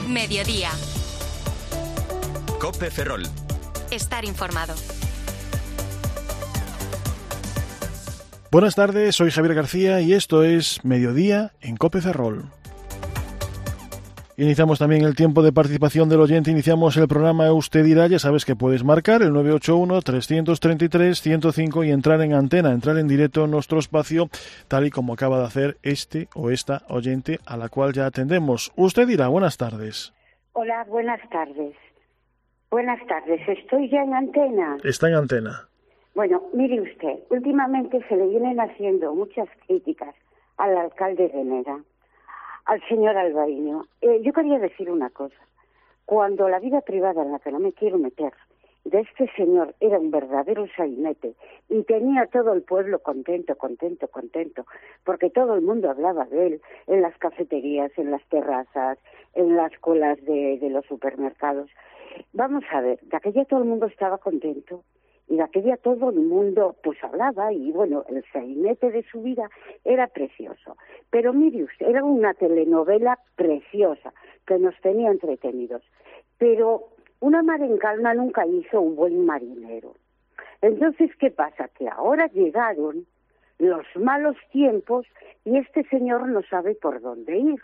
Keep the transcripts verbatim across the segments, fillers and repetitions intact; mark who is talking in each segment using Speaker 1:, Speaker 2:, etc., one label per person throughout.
Speaker 1: Mediodía.
Speaker 2: COPE Ferrol.
Speaker 1: Estar informado.
Speaker 3: Buenas tardes, soy Javier García y esto es Mediodía en COPE Ferrol. Iniciamos también el tiempo de participación del oyente, iniciamos el programa Usted dirá, ya sabes que puedes marcar el nueve ocho uno, tres tres tres, uno cero cinco y entrar en antena, entrar en directo en nuestro espacio, tal y como acaba de hacer este o esta oyente a la cual ya atendemos. Usted dirá, buenas tardes.
Speaker 4: Hola, buenas tardes. Buenas tardes, estoy ya en antena.
Speaker 3: Está en antena.
Speaker 4: Bueno, mire usted, últimamente se le vienen haciendo muchas críticas al alcalde de Neda, al señor Alvariño. Eh, yo quería decir una cosa. Cuando la vida privada, en la que no me quiero meter, de este señor era un verdadero sainete y tenía todo el pueblo contento, contento, contento, porque todo el mundo hablaba de él en las cafeterías, en las terrazas, en las colas de, de los supermercados. Vamos a ver, de aquella todo el mundo estaba contento. Y de aquella todo el mundo pues hablaba y bueno, el sainete de su vida era precioso. Pero mire usted, era una telenovela preciosa que nos tenía entretenidos. Pero una mar en calma nunca hizo un buen marinero. Entonces, ¿qué pasa? Que ahora llegaron los malos tiempos y este señor no sabe por dónde ir.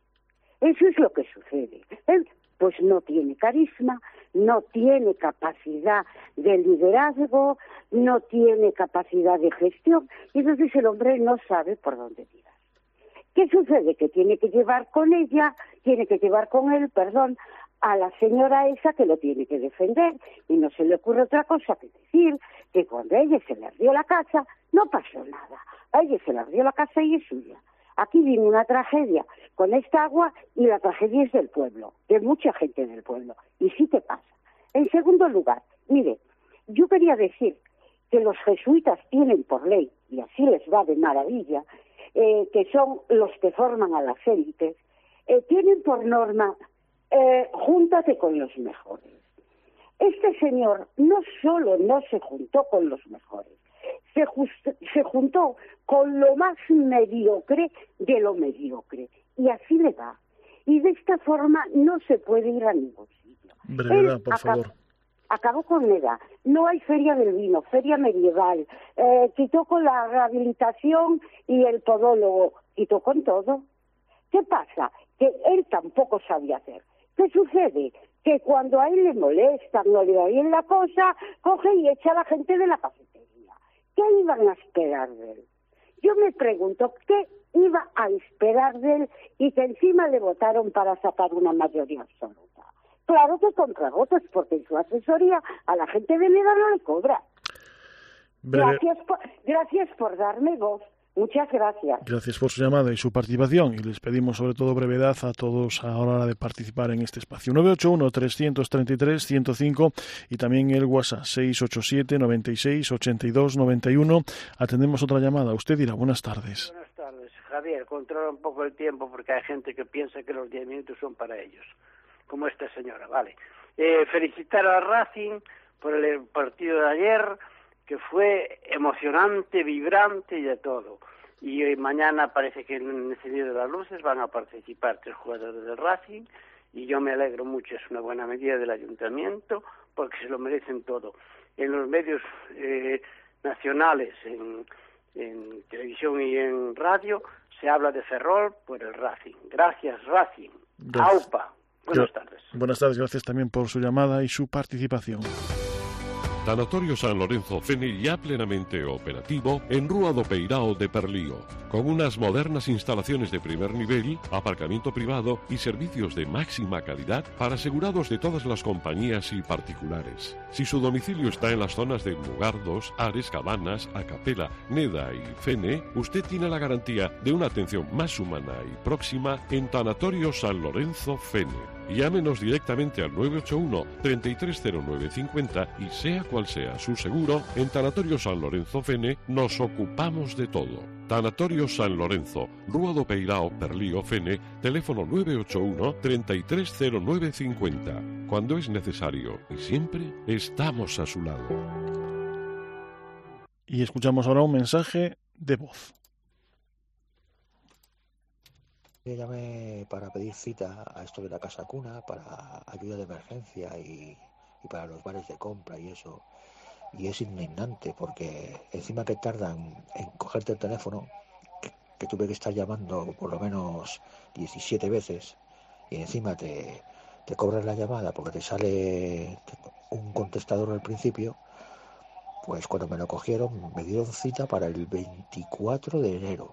Speaker 4: Eso es lo que sucede. Él pues no tiene carisma, no tiene capacidad de liderazgo, no tiene capacidad de gestión, y entonces el hombre no sabe por dónde tirar. ¿Qué sucede? Que tiene que llevar con ella, tiene que llevar con él, perdón, a la señora esa que lo tiene que defender, y no se le ocurre otra cosa que decir que cuando a ella se le ardió la casa, no pasó nada. A ella se le ardió la casa y es suya. Aquí viene una tragedia con esta agua y la tragedia es del pueblo, de mucha gente del pueblo. Y sí te pasa. En segundo lugar, mire, yo quería decir que los jesuitas tienen por ley, y así les va de maravilla, eh, que son los que forman a las élites, eh, tienen por norma, eh, júntate con los mejores. Este señor no solo no se juntó con los mejores, se, just, se juntó con lo más mediocre de lo mediocre. Y así le va. Y de esta forma no se puede ir a ningún sitio.
Speaker 3: Brevedad,
Speaker 4: Él
Speaker 3: por
Speaker 4: acabó,
Speaker 3: favor.
Speaker 4: Acabó con Neda. No hay feria del vino, feria medieval. Eh, quitó con la rehabilitación y el podólogo. Quitó con todo. ¿Qué pasa? Que él tampoco sabía hacer. ¿Qué sucede? Que cuando a él le molesta, no le va bien la cosa, coge y echa a la gente de la cafetería. ¿Qué iban a esperar de él? Yo me pregunto, ¿qué iba a esperar de él y que encima le votaron para sacar una mayoría absoluta? Claro que contra votos, porque en su asesoría a la gente de Neda no le cobra.
Speaker 3: Breve...
Speaker 4: Gracias por, gracias por darme voz. Muchas gracias.
Speaker 3: Gracias por su llamada y su participación y les pedimos sobre todo brevedad a todos a la hora de participar en este espacio. nueve ocho uno, tres tres tres, uno cero cinco y también el WhatsApp seis ocho siete, noventa y seis, ochenta y dos, noventa y uno. Atendemos otra llamada. Usted dirá, buenas tardes.
Speaker 5: Buenas tardes. Javier, controla un poco el tiempo porque hay gente que piensa que los diez minutos son para ellos, como esta señora, vale. Eh, felicitar a Racing por el partido de ayer, que fue emocionante, vibrante y de todo. Y hoy mañana parece que en el encendido de las luces van a participar tres jugadores del Racing y yo me alegro mucho, es una buena medida del ayuntamiento porque se lo merecen todo. En los medios eh, nacionales, en, en televisión y en radio, se habla de Ferrol por el Racing. Gracias, Racing.
Speaker 3: Gracias.
Speaker 5: Aupa. Buenas tardes.
Speaker 3: Buenas tardes, gracias también por su llamada y su participación.
Speaker 6: Tanatorio San Lorenzo Fene ya plenamente operativo en Rúa do Peirao de Perlío, con unas modernas instalaciones de primer nivel, aparcamiento privado y servicios de máxima calidad para asegurados de todas las compañías y particulares. Si su domicilio está en las zonas de Mugardos, Ares, Cabanas, Acapela, Neda y Fene, usted tiene la garantía de una atención más humana y próxima en Tanatorio San Lorenzo Fene. Llámenos directamente al nueve ocho uno, treinta y tres cero nueve cincuenta y sea cual sea su seguro, en Tanatorio San Lorenzo Fene nos ocupamos de todo. Tanatorio San Lorenzo, Rúa do Peirao, Perlío, Fene, teléfono nueve ocho uno, treinta y tres cero nueve cincuenta. Cuando es necesario y siempre estamos a su lado.
Speaker 3: Y escuchamos ahora un mensaje de voz.
Speaker 2: Yo llamé para pedir cita a esto de la casa cuna, para ayuda de emergencia y, y para los bares de compra y eso. Y es indignante porque encima que tardan en cogerte el teléfono, que, que tuve que estar llamando por lo menos diecisiete veces, y encima te, te cobran la llamada porque te sale un contestador al principio. Pues cuando me lo cogieron me dieron cita para el veinticuatro de enero.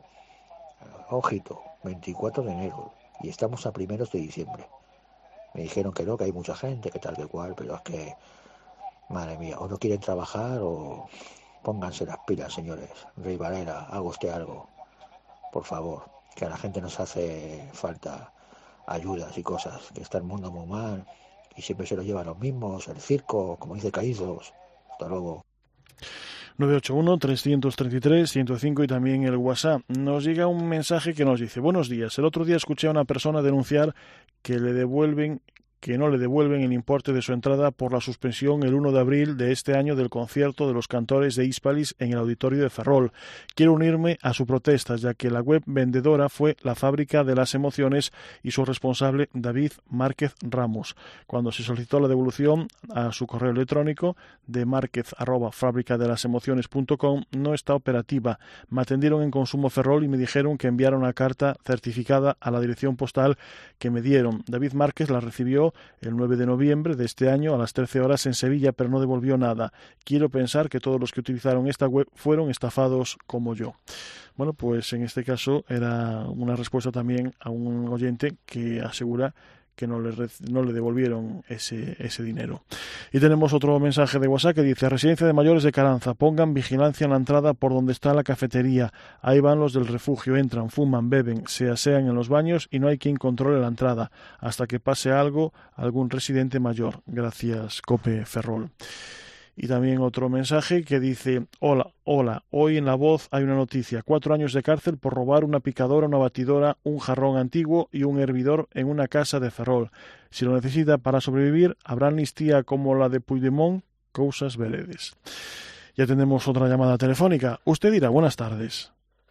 Speaker 2: Ojito, veinticuatro de enero, y estamos a primeros de diciembre. Me dijeron que no, que hay mucha gente, que tal que cual, pero es que, madre mía, o no quieren trabajar o pónganse las pilas, señores. Rey Valera, haga usted algo, por favor, que a la gente nos hace falta ayudas y cosas, que está el mundo muy mal y siempre se lo llevan los mismos, el circo, como dice Caídos. Hasta luego.
Speaker 3: nueve ocho uno, tres tres tres, uno cero cinco y también el WhatsApp. Nos llega un mensaje que nos dice: buenos días, el otro día escuché a una persona denunciar que le devuelven que no le devuelven el importe de su entrada por la suspensión el uno de abril de este año del concierto de los cantores de Hispalis en el auditorio de Ferrol. Quiero unirme a su protesta, ya que la web vendedora fue la Fábrica de las Emociones y su responsable David Márquez Ramos. Cuando se solicitó la devolución a su correo electrónico de márquez arroba fábrica de las emociones punto com no está operativa. Me atendieron en Consumo Ferrol y me dijeron que enviara una carta certificada a la dirección postal que me dieron. David Márquez la recibió el nueve de noviembre de este año a las trece horas en Sevilla, pero no devolvió nada. Quiero pensar que todos los que utilizaron esta web fueron estafados como yo. Bueno, pues en este caso era una respuesta también a un oyente que asegura que no le, no le devolvieron ese, ese dinero. Y tenemos otro mensaje de WhatsApp que dice: Residencia de Mayores de Caranza, pongan vigilancia en la entrada por donde está la cafetería. Ahí van los del refugio, entran, fuman, beben, se asean en los baños y no hay quien controle la entrada hasta que pase algo algún residente mayor. Gracias, Cope Ferrol. Y también otro mensaje que dice: hola, hola, hoy en La Voz hay una noticia. Cuatro años de cárcel por robar una picadora, una batidora, un jarrón antiguo y un hervidor en una casa de Ferrol. Si lo necesita para sobrevivir, habrá amnistía como la de Puigdemont, cosas veredes. Ya tenemos otra llamada telefónica. Usted dirá: buenas tardes.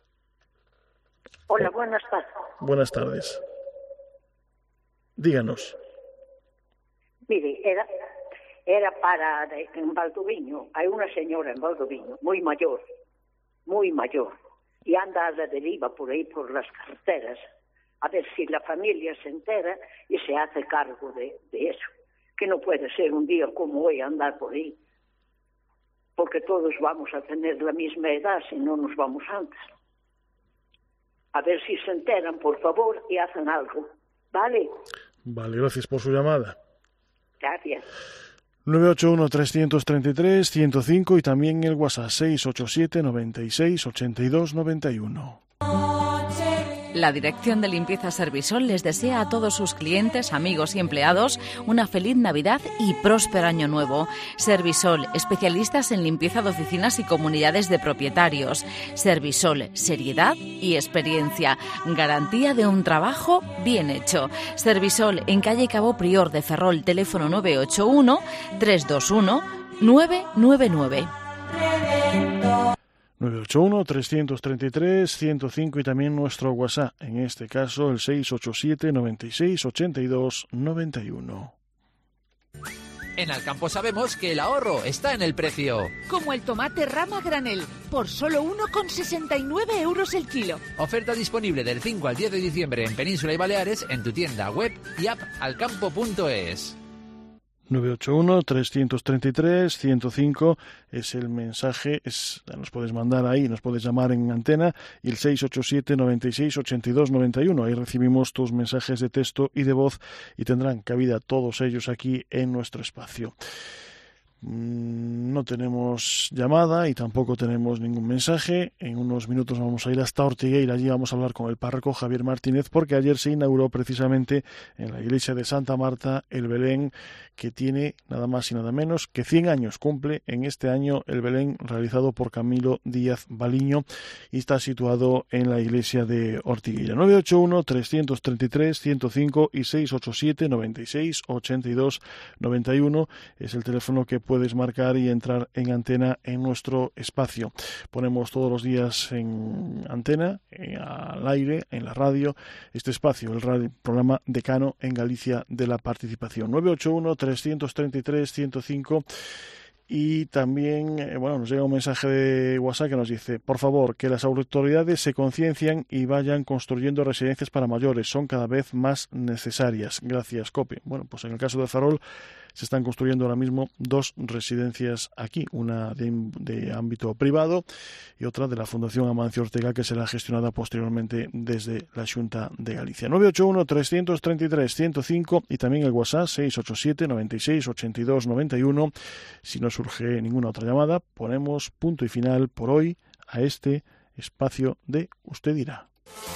Speaker 7: Hola, buenas tardes.
Speaker 3: Buenas tardes. Díganos.
Speaker 7: Mire, era... Era para, en Valdoviño, hay una señora en Valdoviño, muy mayor, muy mayor, y anda a la deriva por ahí, por las carreteras, a ver si la familia se entera y se hace cargo de, de eso, que no puede ser un día como hoy andar por ahí, porque todos vamos a tener la misma edad si no nos vamos antes. A ver si se enteran, por favor, y hacen algo, ¿vale?
Speaker 3: Vale, gracias por su llamada.
Speaker 7: Gracias.
Speaker 3: nueve ocho uno, tres tres tres, uno cero cinco y también el WhatsApp seis ocho siete, noventa y seis, ochenta y dos, noventa y uno.
Speaker 8: La Dirección de Limpieza Servisol les desea a todos sus clientes, amigos y empleados una feliz Navidad y próspero Año Nuevo. Servisol, especialistas en limpieza de oficinas y comunidades de propietarios. Servisol, seriedad y experiencia. Garantía de un trabajo bien hecho. Servisol, en calle Cabo Prior de Ferrol, teléfono nueve ocho uno, tres dos uno, nueve nueve nueve.
Speaker 3: nueve ocho uno, tres tres tres, uno cero cinco y también nuestro WhatsApp, en este caso el seis ocho siete, noventa y seis, ochenta y dos, noventa y uno.
Speaker 9: En Alcampo sabemos que el ahorro está en el precio.
Speaker 10: Como el tomate rama granel, por solo uno con sesenta y nueve euros el kilo.
Speaker 9: Oferta disponible del cinco al diez de diciembre en Península y Baleares en tu tienda web y app alcampo punto es.
Speaker 3: nueve ocho uno, tres tres tres, uno cero cinco es el mensaje, es, nos puedes mandar ahí, nos puedes llamar en antena, y el seis ocho siete, noventa y seis, ochenta y dos, noventa y uno. Ahí recibimos tus mensajes de texto y de voz y tendrán cabida todos ellos aquí en nuestro espacio. No tenemos llamada y tampoco tenemos ningún mensaje. En unos minutos vamos a ir hasta Ortigueira. Allí vamos a hablar con el párroco Javier Martínez, porque ayer se inauguró precisamente en la iglesia de Santa Marta el Belén, que tiene nada más y nada menos que cien años. Cumple en este año el Belén realizado por Camilo Díaz Baliño y está situado en la iglesia de Ortigueira. nueve ocho uno, tres tres tres, uno cero cinco y seis ocho siete, noventa y seis, ochenta y dos, noventa y uno es el teléfono que puedes marcar y entrar en antena en nuestro espacio. Ponemos todos los días en antena, eh, al aire, en la radio, este espacio, el radio, programa Decano en Galicia de la Participación. nueve ocho uno, tres tres tres, uno cero cinco. Y también, eh, bueno, nos llega un mensaje de WhatsApp que nos dice: por favor, que las autoridades se conciencien y vayan construyendo residencias para mayores, son cada vez más necesarias. Gracias, Cope. Bueno, pues en el caso de Ferrol se están construyendo ahora mismo dos residencias aquí, una de, de ámbito privado y otra de la Fundación Amancio Ortega, que será gestionada posteriormente desde la Xunta de Galicia. nueve ocho uno, tres tres tres, uno cero cinco y también el WhatsApp seis ocho siete, noventa y seis, ochenta y dos, noventa y uno. Si no surge ninguna otra llamada, ponemos punto y final por hoy a este espacio de Usted dirá.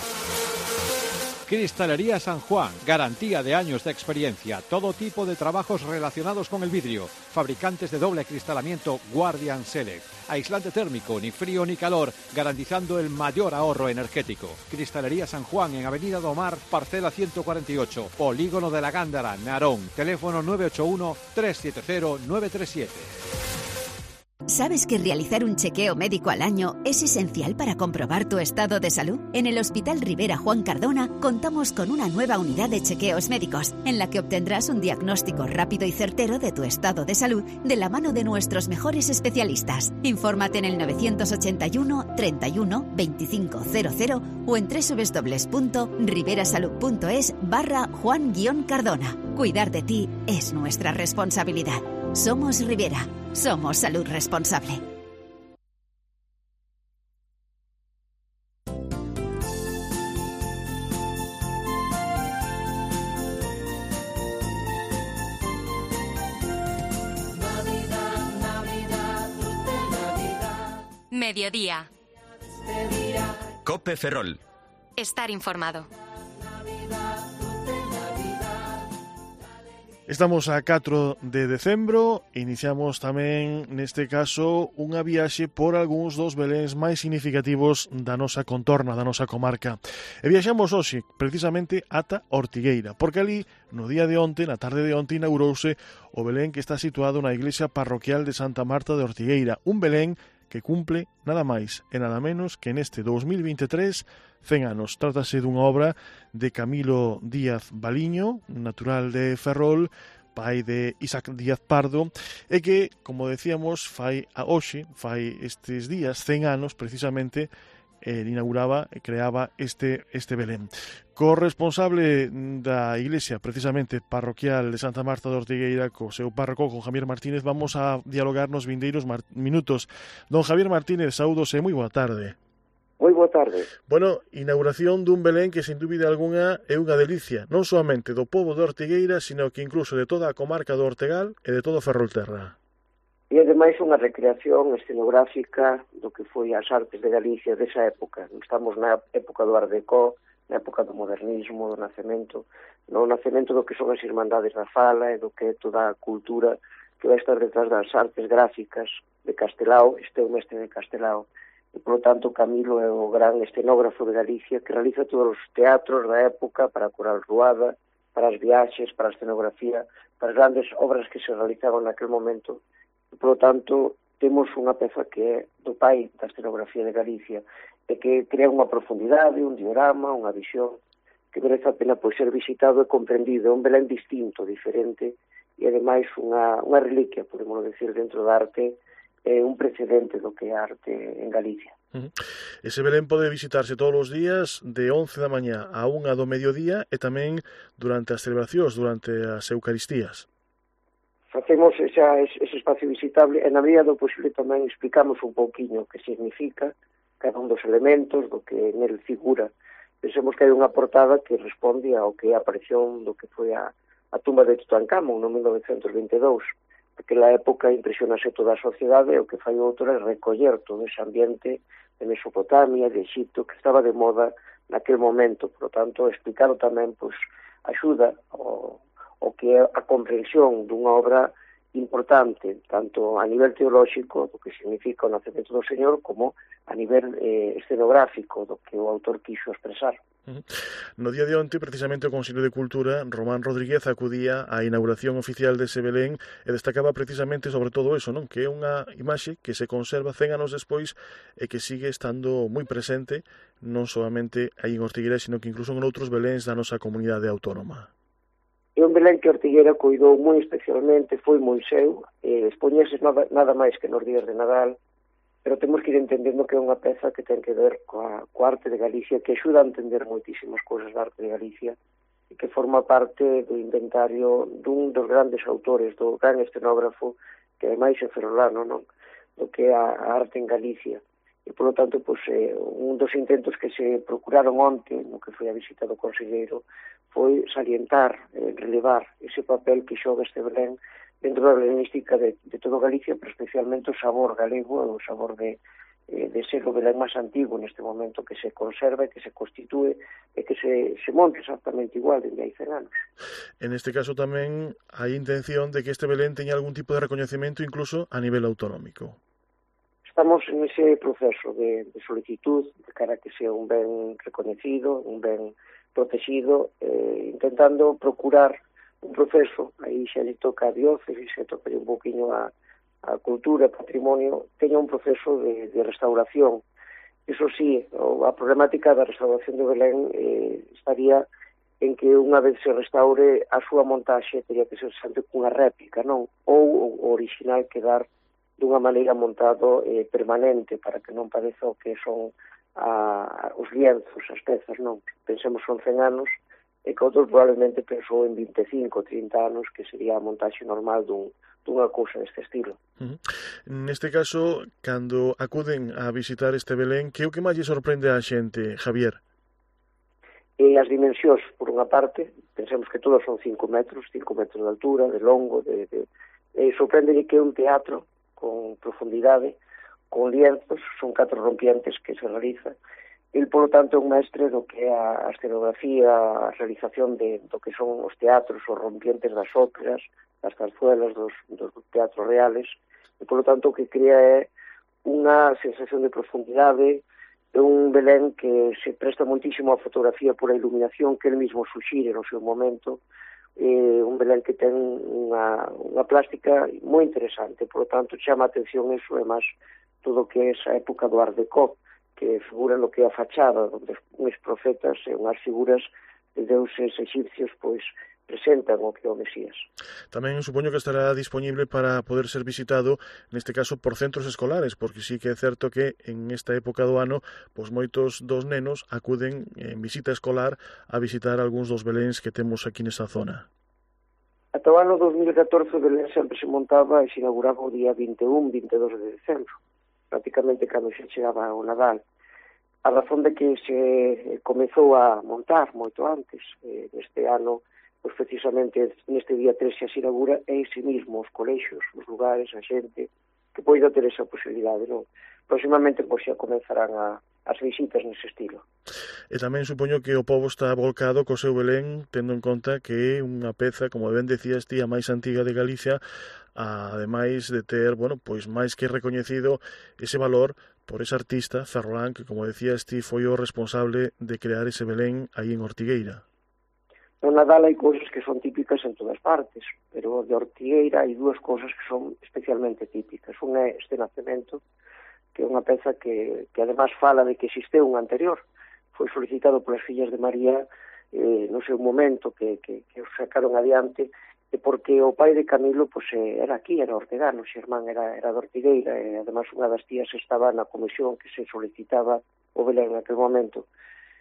Speaker 11: Cristalería San Juan, garantía de años de experiencia, todo tipo de trabajos relacionados con el vidrio, fabricantes de doble cristalamiento Guardian Select, aislante térmico, ni frío ni calor, garantizando el mayor ahorro energético. Cristalería San Juan en Avenida do Mar, parcela ciento cuarenta y ocho, Polígono de la Gándara, Narón, teléfono nueve ocho uno, tres siete cero, nueve tres siete.
Speaker 12: ¿Sabes que realizar un chequeo médico al año es esencial para comprobar tu estado de salud? En el Hospital Rivera Juan Cardona contamos con una nueva unidad de chequeos médicos, en la que obtendrás un diagnóstico rápido y certero de tu estado de salud de la mano de nuestros mejores especialistas. Infórmate en el nueve ochenta y uno, treinta y uno, veinticinco cero cero o en doble u doble u doble u punto riverasalud punto es barra Juan Cardona. Cuidar de ti es nuestra responsabilidad. Somos Rivera. Somos salud responsable.
Speaker 1: Mediodía.
Speaker 13: Cope Ferrol.
Speaker 1: Estar informado.
Speaker 3: Estamos a catro de decembro, iniciamos tamén, neste caso, unha viaxe por algúns dos beléns máis significativos da nosa contorna, da nosa comarca. E viaxamos hoxe, precisamente, ata Ortigueira, porque ali, no día de onte, na tarde de onte, inaugurouse o Belén que está situado na iglesia parroquial de Santa Marta de Ortigueira, un Belén que cumple nada máis e nada menos que neste dos mil veintitrés cen anos. Trátase dunha obra de Camilo Díaz Baliño, natural de Ferrol, pai de Isaac Díaz Pardo, e que, como decíamos, fai a hoxe, fai estes días, cen anos, precisamente, eh, inauguraba e creaba este, este Belén. Corresponsable da iglesia, precisamente, parroquial de Santa Marta de Ortigueira, co seu párroco, con Javier Martínez, vamos a dialogar nos vindeiros minutos. Don Javier Martínez, saúdos e moi boa tarde.
Speaker 14: Moi boa tarde.
Speaker 3: Bueno, inauguración dun Belén que, sin dúbida algunha, é unha delicia, non soamente do pobo de Ortigueira, sino que incluso de toda a comarca do Ortegal e de todo Ferrolterra.
Speaker 14: E ademais unha recreación escenográfica do que foi as artes de Galicia desa época. Estamos na época do Art Deco, na época do modernismo, do nacemento, no nacemento do que son as irmandades da fala e do que é toda a cultura que vai estar detrás das artes gráficas de Castelao. Este é o mestre de Castelao. E, por lo tanto, Camilo é o gran escenógrafo de Galicia que realiza todos os teatros da época para a Coral Ruada, para as viaxes, para a escenografía, para as grandes obras que se realizaban naquele momento. E, por lo tanto, temos unha peza que é do pai da escenografía de Galicia e que crea unha profundidade, un diorama, unha visión que merece a pena pois ser visitado e comprendido. É un Belén distinto, diferente e, ademais, unha, unha reliquia, podemos decir, dentro da arte, é un precedente do que é arte en Galicia.
Speaker 3: Uh-huh. Ese Belén pode visitarse todos os días de once da mañá a unha do mediodía e tamén durante as celebracións, durante as Eucaristías.
Speaker 14: Facemos esa, ese espacio visitable e na medida do posible tamén explicamos un pouquiño o que significa cada un dos elementos, do que nel figura. Pensemos que hai unha portada que responde ao que é a aparición do que foi a, a tumba de Tutankamón no mil novecentos veintidous. Aquela época impresionase toda a sociedade e o que fai o autor é recoller todo ese ambiente de Mesopotamia, de Egipto, que estaba de moda naquele momento. Por lo tanto, explicado tamén, pois, axuda o, o que é a comprensión dunha obra importante, tanto a nivel teolóxico, do que significa o nacemento do Señor, como a nivel eh, escenográfico, do que o autor quixo expresar.
Speaker 3: No día de onte, precisamente, o Consello de Cultura, Román Rodríguez, acudía á inauguración oficial dese Belén e destacaba precisamente sobre todo eso, non? Que é unha imaxe que se conserva cen anos despois e que sigue estando moi presente non solamente aí en Ortigueira, sino que incluso en outros Beléns da nosa comunidade autónoma.
Speaker 14: É un Belén que Ortigueira cuidou moi especialmente, foi moi seu, e expoñese nada, nada máis que nos días de Nadal, pero temos que ir entendendo que é unha peza que ten que ver coa, coa arte de Galicia, que axuda a entender moitísimas cousas da arte de Galicia e que forma parte do inventario dun dos grandes autores, do gran escenógrafo, que é máis é ferrolano, non? Do que é a, a arte en Galicia. E, polo tanto, pois, eh, un dos intentos que se procuraron onte, no que foi a visita do conselleiro, foi salientar, eh, relevar ese papel que xoga este Belén dentro da belenística de, de todo Galicia, pero especialmente o sabor galego, o sabor de, eh, de ser o Belén máis antigo neste momento, que se conserva e que se constitúe e que se, se monte exactamente igual dende hai cen anos.
Speaker 3: En este caso tamén hai intención de que este Belén teña algún tipo de recoñecemento incluso a nivel autonómico.
Speaker 14: Estamos en ese proceso de, de solicitud de cara a que sea un ben recoñecido, un ben protegido, eh, intentando procurar un proceso, aí xa lle toca a diócesis, xa toca un poquinho a, a cultura, a patrimonio, teña un proceso de, de restauración. Iso sí, a problemática da restauración de Belén eh, estaría en que unha vez se restaure a súa montaxe teria que ser sempre cunha réplica, non? Ou o original quedar dunha maneira montado eh, permanente para que non pareza o que son a, os lienzos, as pezas, non? Pensemos son cen anos, e que outros probablemente pensou en vinte e cinco, trinta anos, que sería a montaxe normal dun, dunha cousa deste estilo.
Speaker 3: Uh-huh. Neste caso, cando acuden a visitar este Belén, que é o que máis lle sorprende á xente, Javier?
Speaker 14: E as dimensións, por unha parte, pensemos que todos son cinco metros, cinco metros de altura, de longo, de, de, e sorprende que é un teatro con profundidade, con lienzos, son catro rompientes que se realiza. El, polo tanto, é un mestre do que é a escenografía, a realización de, do que son os teatros, os rompientes das óperas, das zarzuelas, dos, dos teatros reales, e, polo tanto, o que crea é unha sensación de profundidade, é un Belén que se presta moitísimo a fotografía por a iluminación que el mismo suxire no seu momento, eh, un Belén que ten unha, unha plástica moi interesante, polo tanto, chama a atención eso, e máis todo o que é esa época do Art Deco, que figura no que é a fachada, onde uns profetas e unhas figuras de deuses egipcios pois presentan o que é o Mesías.
Speaker 3: Tamén supoño que estará disponible para poder ser visitado, neste caso, por centros escolares, porque sí que é certo que en esta época do ano, pois moitos dos nenos acuden en visita escolar a visitar algúns dos beléns que temos aquí nesta zona.
Speaker 14: Ata o ano dos mil catorce o Belén sempre se montaba e se inauguraba o día vinte e un, vinte e dos de decembro, prácticamente cando se chegaba o Nadal. A razón de que se comezou a montar moito antes, eh, neste ano, pois precisamente neste día tres se inaugura, é ese mismo, os colexios, os lugares, a xente, que poida ter esa posibilidade, non? Próximamente, pois, xa comenzarán a, as visitas nese estilo.
Speaker 3: E tamén supoño que o povo está volcado co seu Belén, tendo en conta que é unha peza, como ben decías ti, a máis antiga de Galicia, ademais de ter, bueno, pois máis que recoñecido ese valor por ese artista, Ferrolán, que, como decías ti, foi o responsable de crear ese Belén aí en Ortigueira.
Speaker 14: No Nadal hai cousas que son típicas en todas partes, pero de Ortigueira hai dúas cousas que son especialmente típicas. Unha é este nacemento, que é unha peza que, que además fala de que existe un anterior. Foi solicitado polas fillas de María eh, no seu momento que, que, que os sacaron adiante, e porque o pai de Camilo pues, era aquí, era ortegano, o xermán era, era de Ortigueira, e además unha das tías estaba na comisión que se solicitaba o Belén en aquel momento.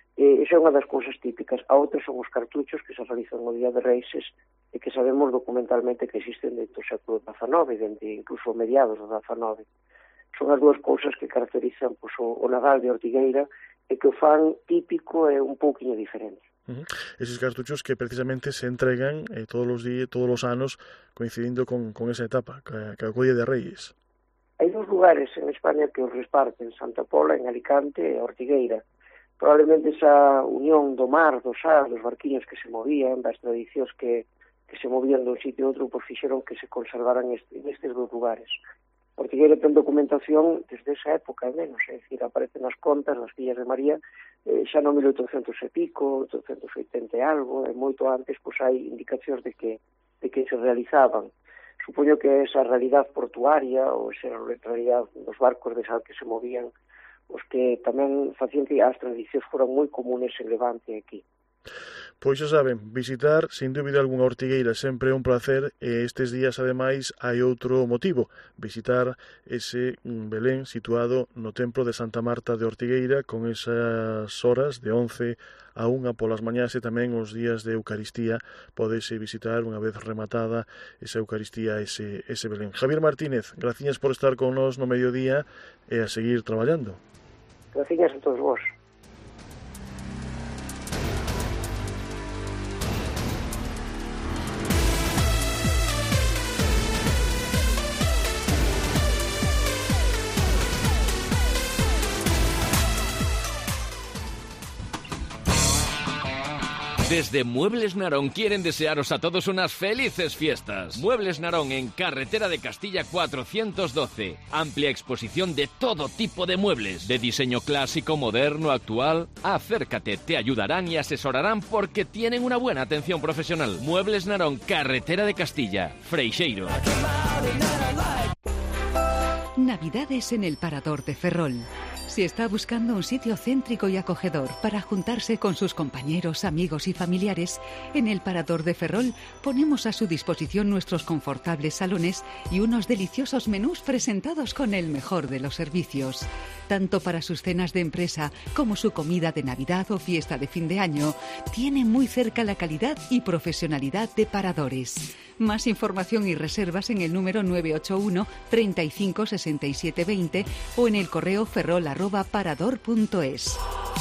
Speaker 14: E esa é unha das cousas típicas. A outra son os cartuchos que se realizan no Día de Reixes e que sabemos documentalmente que existen dentro do século dezanove, dentro incluso mediados do dezanove. Son as dúas cousas que caracterizan pues, o, o Nadal de Ortigueira e que o fan típico e un pouquinho diferente.
Speaker 3: Uh-huh. Eses cartuchos que precisamente se entregan eh, todos os días, todos os anos, coincidindo con, con esa etapa, que, que é o Día de Reyes.
Speaker 14: Hai dos lugares en España que os reparten, Santa Pola, en Alicante e Ortigueira. Probablemente esa unión do mar, do sal, dos barquiños que se movían, das tradicións que, que se movían dun sitio a outro, pois fixeron que se conservaran este, nestes dos lugares. Ortigueira ten documentación desde esa época, al menos, é dicir, aparecen nas contas, nas Fillas de María, eh, xa no mil oitocentos e pico, oitocentos e oitenta e algo, e moito antes, pois hai indicacións de que, de que se realizaban. Supoño que esa realidad portuaria ou esa realidad dos barcos de sal que se movían, os que tamén facían que as tradicións foran moi comunes en Levante aquí.
Speaker 3: Pois xa saben, visitar, sin dúbida algunha, Ortigueira sempre é un placer, e estes días, ademais, hai outro motivo, visitar ese Belén situado no templo de Santa Marta de Ortigueira, con esas horas de once a unha polas mañás, e tamén os días de Eucaristía podese visitar unha vez rematada esa Eucaristía, ese, ese Belén. Javier Martínez, graciñas por estar con nós no mediodía e a seguir traballando.
Speaker 14: Graciñas a todos vos.
Speaker 13: Desde Muebles Narón quieren desearos a todos unas felices fiestas. Muebles Narón en Carretera de Castilla cuatrocientos doce. Amplia exposición de todo tipo de muebles, de diseño clásico, moderno, actual. Acércate, te ayudarán y asesorarán porque tienen una buena atención profesional. Muebles Narón, Carretera de Castilla, Freixeiro.
Speaker 15: Navidades en el Parador de Ferrol. Si está buscando un sitio céntrico y acogedor para juntarse con sus compañeros, amigos y familiares, en el Parador de Ferrol ponemos a su disposición nuestros confortables salones y unos deliciosos menús presentados con el mejor de los servicios. Tanto para sus cenas de empresa como su comida de Navidad o fiesta de fin de año, tiene muy cerca la calidad y profesionalidad de Paradores. Más información y reservas en el número nueve ocho uno, treinta y cinco, sesenta y siete, veinte o en el correo ferrol arroba parador punto es.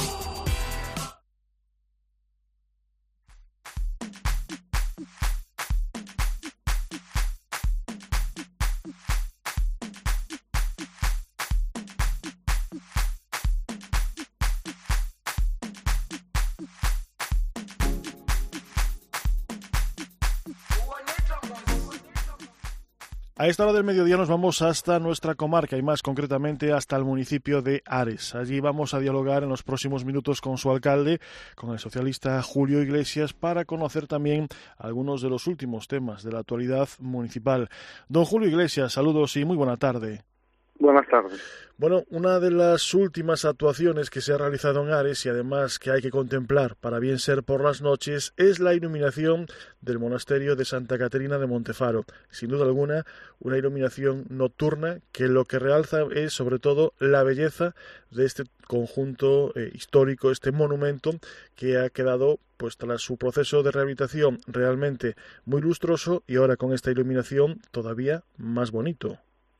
Speaker 3: A esta hora del mediodía nos vamos hasta nuestra comarca y más concretamente hasta el municipio de Ares. Allí vamos a dialogar en los próximos minutos con su alcalde, con el socialista Julio Iglesias, para conocer también algunos de los últimos temas de la actualidad municipal. Don Julio Iglesias, saludos y muy buena tarde.
Speaker 16: Buenas tardes.
Speaker 3: Bueno, una de las últimas actuaciones que se ha realizado en Ares y además que hay que contemplar para bien ser por las noches es la iluminación del monasterio de Santa Caterina de Montefaro. Sin duda alguna, una iluminación nocturna que lo que realza es sobre todo la belleza de este conjunto eh, histórico, este monumento que ha quedado, pues tras su proceso de rehabilitación, realmente muy lustroso y ahora con esta iluminación todavía más bonito.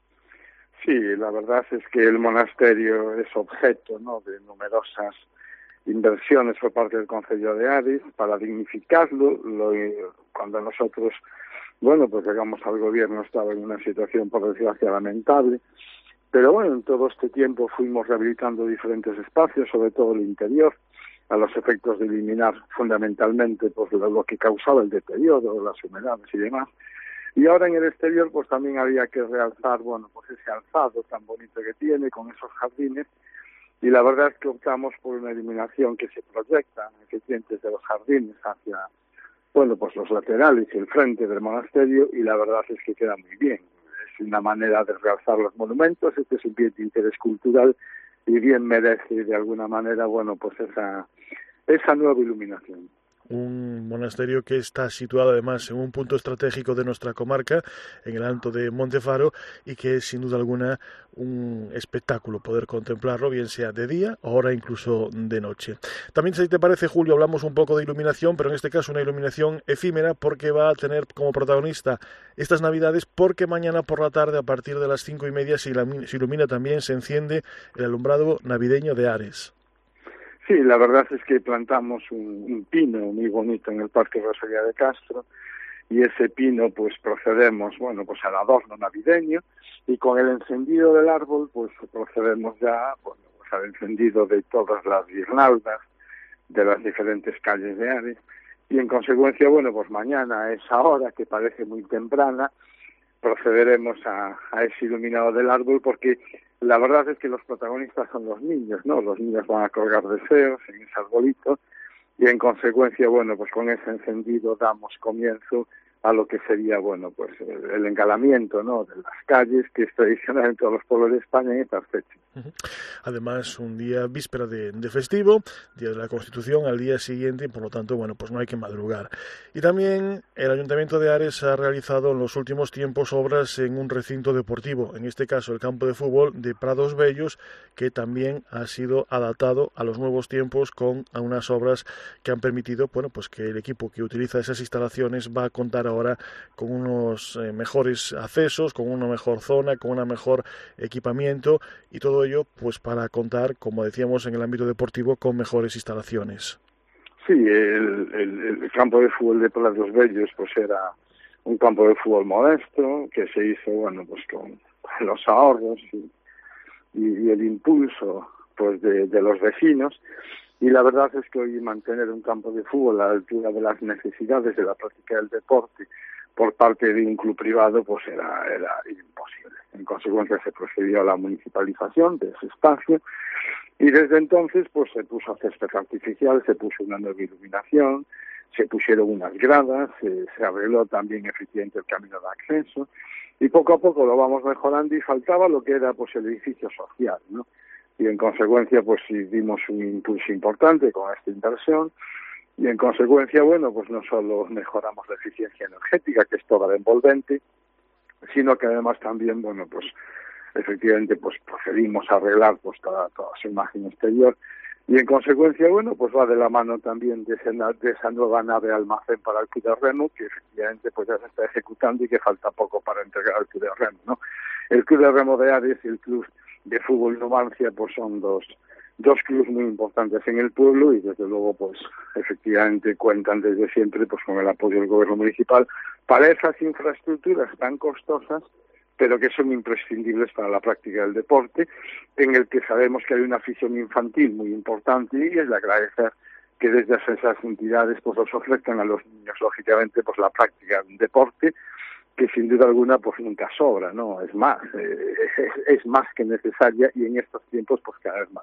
Speaker 16: Sí, la verdad es que el monasterio es objeto, ¿no?, de numerosas inversiones por parte del Concello de Ares para dignificarlo. Lo, cuando nosotros, bueno, pues llegamos al gobierno estaba en una situación, por desgracia, lamentable, pero bueno, en todo este tiempo fuimos rehabilitando diferentes espacios, sobre todo el interior, a los efectos de eliminar fundamentalmente pues lo, lo que causaba el deterioro, las humedades y demás. Y ahora en el exterior pues también había que realzar, bueno, pues ese alzado tan bonito que tiene con esos jardines, y la verdad es que optamos por una iluminación que se proyecta eficiente desde los jardines hacia, bueno, pues los laterales y el frente del monasterio, y la verdad es que queda muy bien. Es una manera de realzar los monumentos, este es un bien de interés cultural y bien merece de alguna manera, bueno, pues esa, esa nueva iluminación.
Speaker 3: Un monasterio que está situado además en un punto estratégico de nuestra comarca, en el Alto de Montefaro, y que es sin duda alguna un espectáculo poder contemplarlo, bien sea de día o ahora incluso de noche. También, si te parece, Julio, hablamos un poco de iluminación, pero en este caso una iluminación efímera, porque va a tener como protagonista estas Navidades, porque mañana por la tarde a partir de las cinco y media se ilumina también, se enciende el alumbrado navideño de Ares.
Speaker 16: Sí, la verdad es que plantamos un, un pino muy bonito en el Parque Rosalía de Castro, y ese pino pues procedemos, bueno, pues al adorno navideño, y con el encendido del árbol pues procedemos ya, bueno, pues al encendido de todas las guirnaldas de las diferentes calles de Ares, y en consecuencia, bueno, pues mañana a esa hora que parece muy temprana, procederemos a, a ese iluminado del árbol, porque la verdad es que los protagonistas son los niños, ¿no? Los niños van a colgar deseos en ese arbolito y en consecuencia, bueno, pues con ese encendido damos comienzo a lo que sería, bueno, pues el, el engalamiento, ¿no?, de las calles, que es tradicional en todos los pueblos de España en estas fechas.
Speaker 3: Además, un día víspera de, de festivo, día de la Constitución, al día siguiente, y por lo tanto, bueno, pues no hay que madrugar. Y también el Ayuntamiento de Ares ha realizado en los últimos tiempos obras en un recinto deportivo, en este caso el campo de fútbol de Prados Bellos, que también ha sido adaptado a los nuevos tiempos con unas obras que han permitido, bueno, pues que el equipo que utiliza esas instalaciones va a contar ahora con unos eh, mejores accesos, con una mejor zona, con un mejor equipamiento, y todo ello pues para contar, como decíamos, en el ámbito deportivo con mejores instalaciones.
Speaker 16: Sí, el, el, el campo de fútbol de Prados Bellos pues era un campo de fútbol modesto que se hizo, bueno, pues con los ahorros y, y, y el impulso pues de, de los vecinos. Y la verdad es que hoy mantener un campo de fútbol a la altura de las necesidades de la práctica del deporte por parte de un club privado pues era, era imposible. En consecuencia se procedió a la municipalización de ese espacio y desde entonces pues se puso césped artificial, se puso una nueva iluminación, se pusieron unas gradas, se, se arregló también efectivamente el camino de acceso y poco a poco lo vamos mejorando y faltaba lo que era pues el edificio social, ¿no? Y en consecuencia pues sí dimos un impulso importante con esta inversión y en consecuencia, bueno, pues no solo mejoramos la eficiencia energética, que es toda la envolvente, sino que además también, bueno, pues efectivamente pues procedimos a arreglar pues toda, toda su imagen exterior y en consecuencia, bueno, pues va de la mano también de, ese, de esa nueva nave almacén para el Club de Remo, que efectivamente pues ya se está ejecutando y que falta poco para entregar al Club de Remo, ¿no? El Club de Remo de Ares y el Club de Fútbol Numancia pues son dos dos clubes muy importantes en el pueblo y desde luego pues efectivamente cuentan desde siempre pues con el apoyo del gobierno municipal para esas infraestructuras tan costosas pero que son imprescindibles para la práctica del deporte, en el que sabemos que hay una afición infantil muy importante y es de agradecer que desde esas entidades pues los ofrezcan a los niños lógicamente pues la práctica de un deporte que sin duda alguna pues nunca sobra, ¿no? Es más, eh, es, es más que necesaria y en estos tiempos pues cada vez más.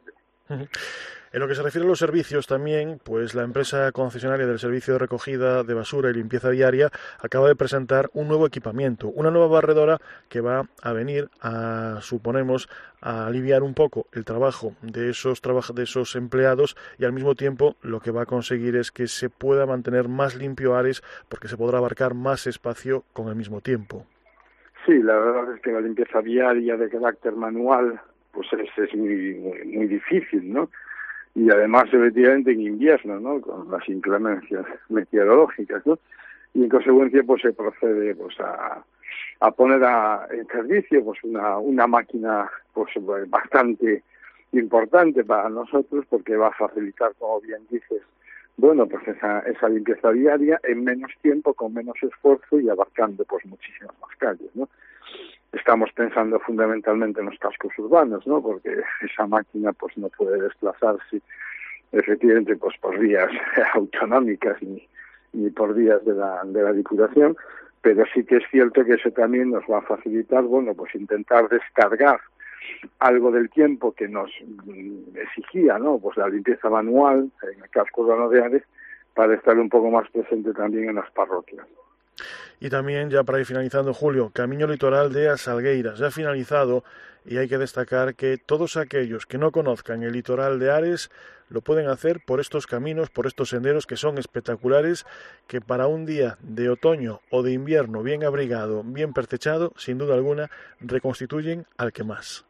Speaker 3: En lo que se refiere a los servicios también, pues la empresa concesionaria del servicio de recogida de basura y limpieza diaria acaba de presentar un nuevo equipamiento, una nueva barredora que va a venir a, suponemos, a aliviar un poco el trabajo de esos trabaj- de esos empleados y al mismo tiempo lo que va a conseguir es que se pueda mantener más limpio Ares porque se podrá abarcar más espacio con el mismo tiempo.
Speaker 16: Sí, la verdad es que la limpieza diaria de carácter manual pues es, es muy, muy muy difícil, ¿no? Y además efectivamente en invierno, ¿no? Con las inclemencias meteorológicas, ¿no? Y en consecuencia pues se procede pues a, a poner a, en servicio pues una una máquina pues bastante importante para nosotros porque va a facilitar, como bien dices, bueno, pues esa esa limpieza diaria en menos tiempo, con menos esfuerzo y abarcando pues muchísimas más calles, ¿no? Estamos pensando fundamentalmente en los cascos urbanos, ¿no? Porque esa máquina pues no puede desplazarse efectivamente pues por vías autonómicas ni, ni por vías de la, de la Diputación, pero sí que es cierto que eso también nos va a facilitar, bueno, pues intentar descargar algo del tiempo que nos exigía, ¿no? Pues la limpieza manual en el casco urbano de Ares para estar un poco más presente también en las parroquias.
Speaker 3: Y también, ya para ir finalizando, Julio, Camino Litoral de As Salgueiras, ya finalizado, y hay que destacar que todos aquellos que no conozcan el litoral de Ares lo pueden hacer por estos caminos, por estos senderos que son espectaculares, que para un día de otoño o de invierno bien abrigado, bien pertrechado, sin duda alguna, reconstituyen al que más.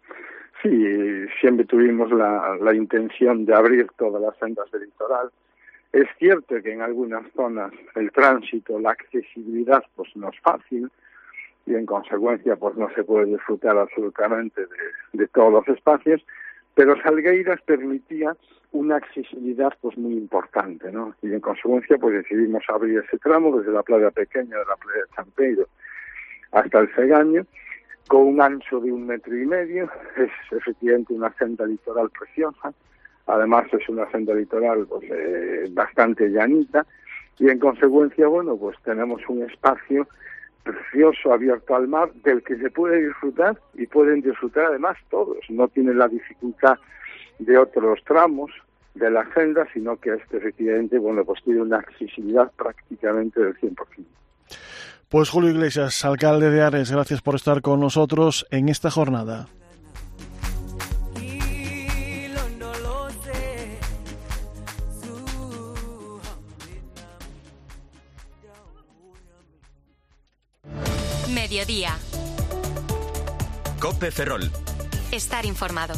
Speaker 16: Sí, siempre tuvimos la, la intención de abrir todas las sendas del litoral. Es cierto que en algunas zonas el tránsito, la accesibilidad pues no es fácil y en consecuencia pues no se puede disfrutar absolutamente de, de todos los espacios, pero Salgueiras permitía una accesibilidad pues muy importante, ¿no? Y en consecuencia pues decidimos abrir ese tramo desde la playa pequeña de la playa de Champeiro hasta el Segaño con un ancho de un metro y medio. Es efectivamente una senda litoral preciosa. Además es una senda litoral pues, eh, bastante llanita y en consecuencia, bueno, pues tenemos un espacio precioso, abierto al mar, del que se puede disfrutar y pueden disfrutar además todos. No tiene la dificultad de otros tramos de la senda, sino que este efectivamente, bueno, pues tiene una accesibilidad prácticamente del cien por ciento.
Speaker 3: Pues Julio Iglesias, alcalde de Ares, gracias por estar con nosotros en esta jornada.
Speaker 1: Mediodía.
Speaker 17: COPE Ferrol.
Speaker 1: Estar informado.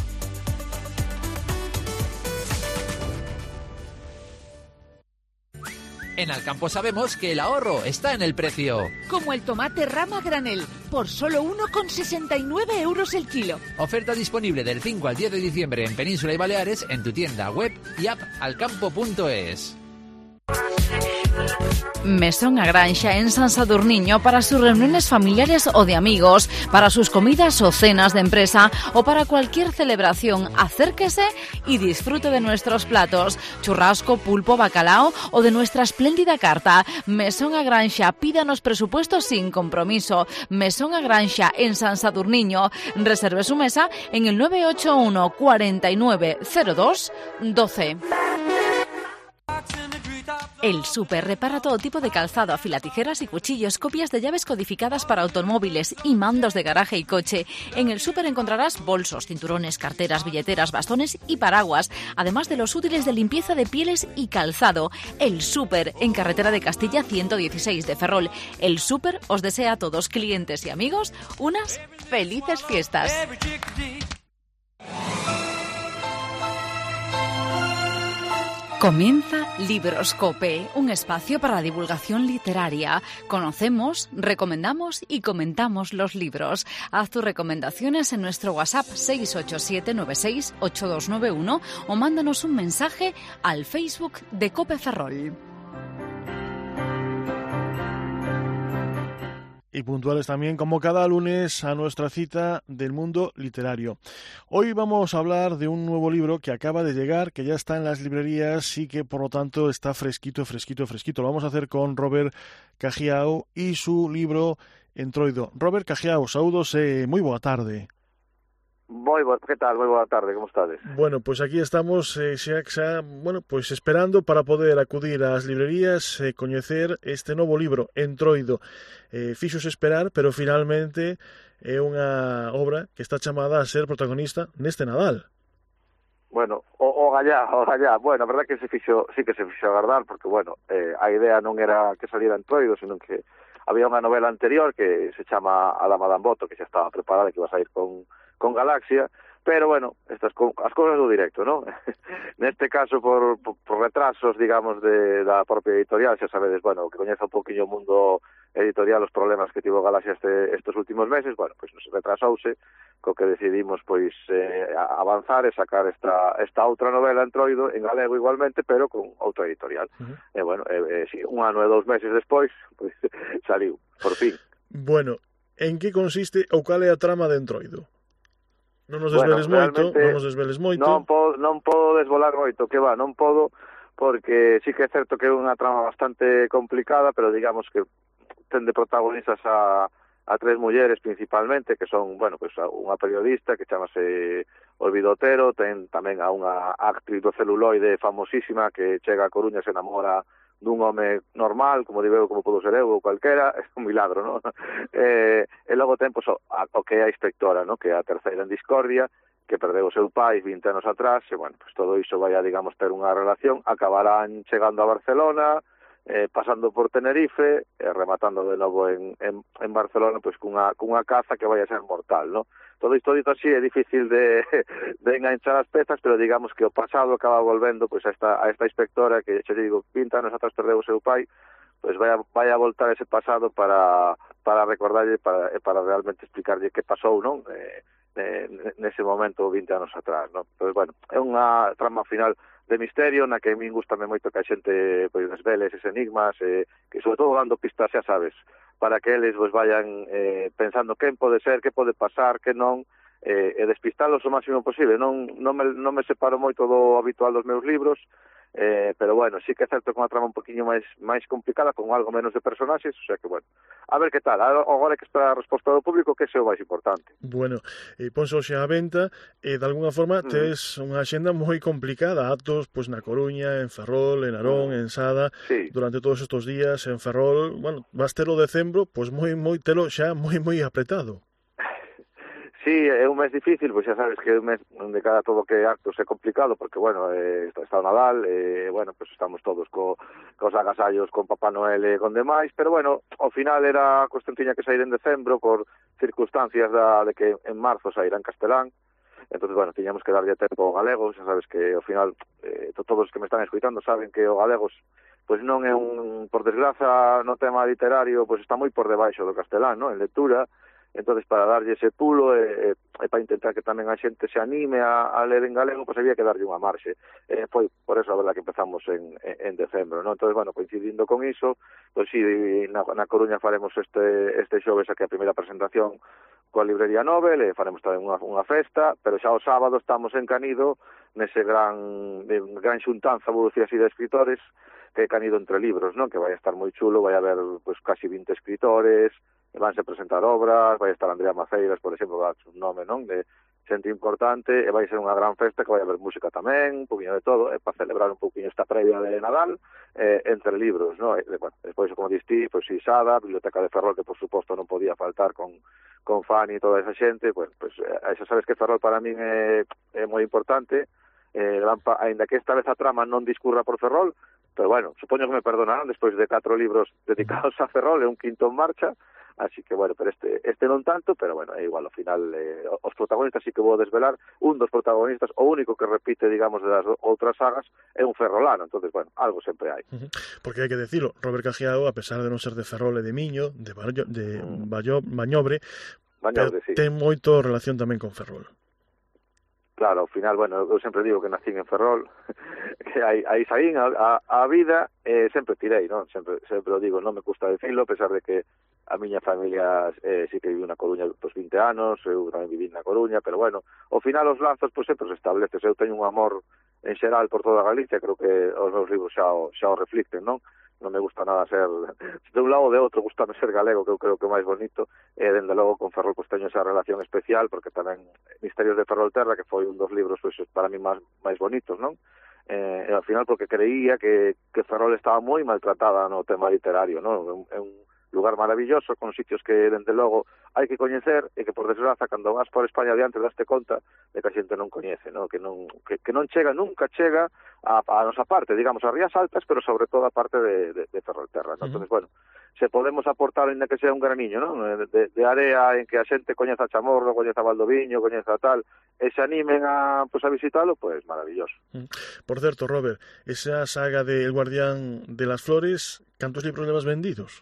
Speaker 9: En Alcampo sabemos que el ahorro está en el precio.
Speaker 10: Como el tomate rama granel, por solo uno con sesenta y nueve euros el kilo.
Speaker 9: Oferta disponible del cinco al diez de diciembre en Península y Baleares en tu tienda web y app alcampo punto es.
Speaker 8: Mesón a Granxa en San Sadurniño para sus reuniones familiares o de amigos, para sus comidas o cenas de empresa o para cualquier celebración. Acérquese y disfrute de nuestros platos, churrasco, pulpo, bacalao o de nuestra espléndida carta. Mesón a Granxa, pídanos presupuestos sin compromiso. Mesón a Granxa en San Sadurniño. Reserve su mesa en el nueve ocho uno, cuarenta y nueve, cero dos, doce. El Súper repara todo tipo de calzado, afilatijeras y cuchillos, copias de llaves codificadas para automóviles y mandos de garaje y coche. En el Súper encontrarás bolsos, cinturones, carteras, billeteras, bastones y paraguas, además de los útiles de limpieza de pieles y calzado. El Súper, en carretera de Castilla ciento dieciséis de Ferrol. El Súper os desea a todos, clientes y amigos, unas felices fiestas. Comienza Libroscope, un espacio para la divulgación literaria. Conocemos, recomendamos y comentamos los libros. Haz tus recomendaciones en nuestro WhatsApp seis ocho siete nueve seis ocho dos nueve uno o mándanos un mensaje al Facebook de Cope Ferrol.
Speaker 3: Y puntuales también, como cada lunes, a nuestra cita del mundo literario. Hoy vamos a hablar de un nuevo libro que acaba de llegar, que ya está en las librerías y que, por lo tanto, está fresquito, fresquito, fresquito. Lo vamos a hacer con Robert Cajiao y su libro Entroido. Robert Cajiao, saúdos, eh, moi boa tarde.
Speaker 18: Moi boa, que tal? Moi boa tarde, como estades?
Speaker 3: Bueno, pues aquí estamos eh, xa, xa, bueno, pues esperando para poder acudir ás librerías e eh, coñecer este novo libro, Entroido. Eh, fixos esperar, pero finalmente é unha obra que está chamada a ser protagonista neste Nadal.
Speaker 18: Bueno, o, o gallá, o gallá. Bueno, a verdad que se fixo, sí que se fixo agardar, porque, bueno, eh, a idea non era que saliera Entroido, sino que había unha novela anterior que se chama A Dama d'Amboto, que xa estaba preparada, que iba a sair con con Galaxia, pero bueno, estas as cousas do directo, ¿no? Neste caso, por, por, por retrasos, digamos, de, da propia editorial, xa sabedes, bueno, que coñeza un poquinho o mundo editorial, os problemas que tivo Galaxia este, estes últimos meses, bueno, pois pues, retrasouse, co que decidimos, pois, eh, avanzar e sacar esta, esta outra novela Entroido, en galego igualmente, pero con outra editorial. Uh-huh. E, bueno, eh, eh, sí, un ano e dous meses despois, pois, saliu, por fin.
Speaker 3: Bueno, en que consiste ou cal é a trama de Entroido? Non nos desveles bueno, moito, non nos desveles moito.
Speaker 18: Non podo, non podo desvolar moito, que va, non podo, porque sí que é certo que é unha trama bastante complicada, pero digamos que ten de protagonistas a, a tres mulleres principalmente, que son, bueno, pues unha periodista que chamase Olvido Otero, ten tamén a unha actriz do celuloide famosísima que chega a Coruña e se enamora dun home normal, como digo, como podo ser eu ou calquera, é un milagro, non? Eh, e logo ten, pois, o, o que é a inspectora, non? Que é a terceira en discordia, que perdeu o seu pai vinte anos atrás, e, bueno, pois todo iso vai a, digamos, ter unha relación, acabarán chegando a Barcelona, eh, pasando por Tenerife, e rematando de novo en, en, en Barcelona, pois, cunha, cunha caza que vai a ser mortal, non? Todo isto dito así é difícil de, de enganchar as pezas, pero digamos que o pasado acaba volvendo pois a esta, a esta inspectora que, xa digo, vinte anos atrás perdeu o seu pai, pois vai a, vai a voltar ese pasado para, para recordarlle, para, para realmente explicarlle que pasou, non? Eh, eh, nese momento, vinte anos atrás, non? Pois, bueno, é unha trama final de misterio na que a min gustame moito que a xente pois desvele eses enigmas, eh, que sobre todo dando pistas, xa sabes, para que eles pues, vayan eh, pensando quen pode ser, que pode pasar, que non, e, e despistalos o máximo posible. Non, non, me, non me separo moito do habitual dos meus libros, eh, pero bueno, sí que é certo que unha trama un poquinho máis máis complicada, con algo menos de personaxes, o sea que bueno, a ver que tal, agora que esperar a resposta do público, que é o máis importante.
Speaker 3: Bueno, eh, ponse hoxe á venta, e eh, de alguna forma tes unha axenda moi complicada, actos pois na Coruña, en Ferrol, en Narón, en Sada,
Speaker 18: sí.
Speaker 3: Durante todos estes días en Ferrol, bueno, vas telo decembro, pois moi moi telo xa moi moi apretado.
Speaker 18: Sí, é un mes difícil, pois xa sabes que é un mes onde cada todo que actos é complicado, porque, bueno, eh, está, está o Nadal, e, eh, bueno, pois estamos todos co, cos agasallos con Papá Noel e con demais, pero, bueno, ao final era a cuestión tiña que sair en decembro por circunstancias da, de que en marzo sairá en castelán, entonces, bueno, tiñamos que darlle tempo ao galego, xa sabes que ao final eh, todos os que me están escoitando saben que o galegos pois non é un, por desgraza, no tema literario, pois está moi por debaixo do castelán, no? En lectura. Entonces, para darlle ese pulo e, e para intentar que tamén a xente se anime a, a ler en galego, pois había que darlle unha marxe. Eh, foi por eso a verdad que empezamos en, en, en decembro, ¿no? Entonces, bueno, coincidindo con iso, pois si na, na Coruña faremos este este xoves aquí a primeira presentación coa librería Nobel, e faremos tamén unha, unha festa, pero xa o sábado estamos en Canido nese gran gran xuntanza, vou dicir así, de escritores, que é Canido entre libros, non? Que vai a estar moi chulo, vai a haber pois casi vinte escritores, vanse presentar obras, vai estar Andrea Maceiras, por exemplo, dá un nome, non, de xente importante, e vai ser unha gran festa que vai haber música tamén, un poquinho de todo, e para celebrar un poquinho esta previa de Nadal, eh, entre libros, non? E, bueno, despois, como distí, pois si Sada, Biblioteca de Ferrol, que por suposto non podía faltar con con Fanny e toda esa xente, pues, pues eh, xa sabes que Ferrol para min é, é moi importante, eh, ainda que esta vez a trama non discurra por Ferrol, pero bueno, supoño que me perdonarán despois de catro libros dedicados a Ferrol e un quinto en marcha. Así que, bueno, pero este este non tanto, pero, bueno, é igual, ao final, eh, os protagonistas sí que vou desvelar. Un dos protagonistas, o único que repite, digamos, das outras sagas, é un ferrolano. Entonces, bueno, algo sempre hai.
Speaker 3: Uh-huh. Porque hai que decirlo, Robert Cajiao, a pesar de non ser de Ferrol e de Miño, de, Baño, de mm. Baño, Bañobre,
Speaker 18: Bañobre sí.
Speaker 3: ten moito relación tamén con Ferrol.
Speaker 18: Claro, ao final, bueno, eu sempre digo que nacín en Ferrol, que aí, aí saín a, a, a vida, eh, sempre tirei, non? Sempre, sempre o digo, non me custa decirlo, a pesar de que a miña familia eh, sí que vive na Coruña dos vinte anos, eu tamén viví na Coruña, pero bueno, ao final os lazos, pois, sempre se estableces. Eu teño un amor en xeral por toda Galicia, creo que os meus libros xa o, xa o reflicten, non? Non me gusta nada ser de un lado ou de outro, gustame ser galego, que eu creo que é máis bonito, e dende logo con Ferrol pois teño esa relación especial, porque tamén Misterios de Ferrolterra, que foi un dos libros pois para mí máis máis bonitos, non? Eh, e ao final porque creía que, que Ferrol estaba moi maltratada no tema literario, non? É un, é un lugar maravilloso, con sitios que dende logo hai que coñecer, e que por desgraza cando vas por España adiante daste conta de que a xente non coñece, non? Que non que, que non chega, nunca chega a, a nosa parte, digamos, a Rías Altas, pero sobre todo a parte de, de, de Ferrolterra, non? Uh-huh. Entonces, bueno, se podemos aportar, ainda que sea un graniño, non? De, de área en que a xente coñeza a Chamorro, coñeza a Valdoviño, coñeza a tal, e se animen a, pues, a visitalo, pues maravilloso.
Speaker 3: Por certo, Robert, esa saga de El Guardián de las Flores, cantos libros levas vendidos?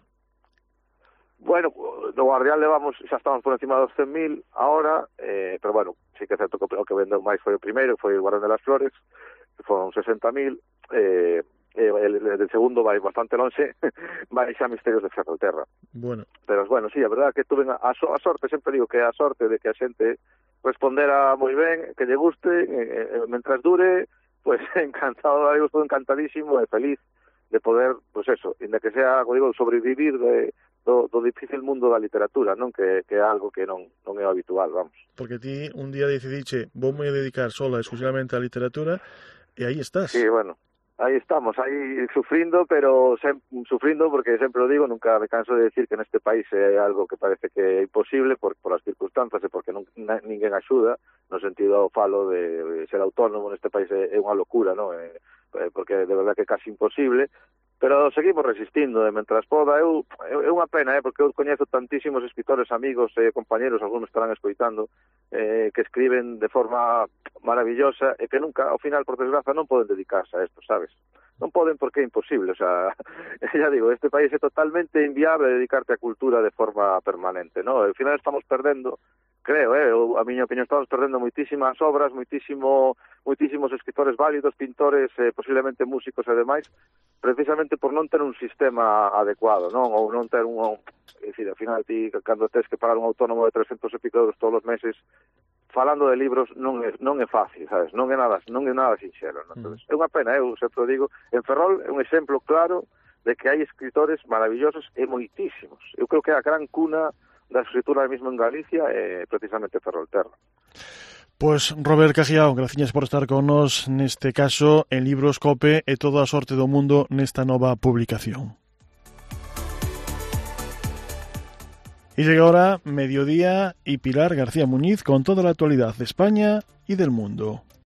Speaker 18: Bueno, do Guardián levamos, xa estamos por encima dos cen mil ahora, eh, pero bueno, sí que é certo que o que vendeu máis foi o primeiro, foi o Guardián de las Flores, que foron sesenta mil, eh, eh, el, el segundo vai bastante longe, vai xa Misterios de Ferrolterra.
Speaker 3: Bueno.
Speaker 18: Pero, bueno, sí, a verdade que tuve a, so, a sorte, sempre digo que a sorte de que a xente respondera moi ben, que lle guste, eh, eh, mentras dure, pues encantado, eu estou encantadísimo e feliz de poder, pues eso, inda que sea, como digo, sobrevivir de Do, do difícil mundo da literatura, non? Que, que é algo que non, non é habitual, vamos.
Speaker 3: Porque ti un día decidiche, vou me dedicar sola exclusivamente á literatura, e aí estás.
Speaker 18: Sí, bueno, aí estamos, aí sufrindo, pero sem, sufrindo porque sempre lo digo, nunca me canso de decir que neste país é algo que parece que é imposible por, por as circunstancias e porque non, na, ninguén axuda, no sentido falo de, de ser autónomo neste país é, é unha locura, non? É, porque de verdade que é casi imposible, pero seguimos resistindo, e mentras poda, eu, é unha pena, eh, porque eu coñezo tantísimos escritores, amigos e eh, compañeros, algunos estarán escoitando, eh, que escriben de forma maravillosa e que nunca, ao final, por desgraza, non poden dedicarse a esto, sabes? Non poden porque é imposible, o sea, ya digo, este país é totalmente inviable dedicarte á cultura de forma permanente, ¿no? Ao final estamos perdendo, creo, eh, a miña opinión, estamos perdendo moitísimas obras, moitísimo, moitísimos escritores válidos, pintores, eh, posiblemente músicos e demais, precisamente por non ter un sistema adecuado, non? Ou non ter un... É dicir, ao final, ti, cando tes que pagar un autónomo de trescentos e pico euros todos os meses, falando de libros non é, non é fácil, sabes? Non é nada, non é nada sinxelo, non? Entonces, é unha pena, eu sempre o digo, en Ferrol é un exemplo claro de que hai escritores maravillosos e moitísimos. Eu creo que a gran cuna da escritura mesmo en Galicia é precisamente Ferrolterra.
Speaker 3: Pois, Robert Cajiao, graciñas por estar con nos neste caso en Libros Cope e toda a sorte do mundo nesta nova publicación. Y llega ahora Mediodía y Pilar García Muñiz con toda la actualidad de España y del mundo.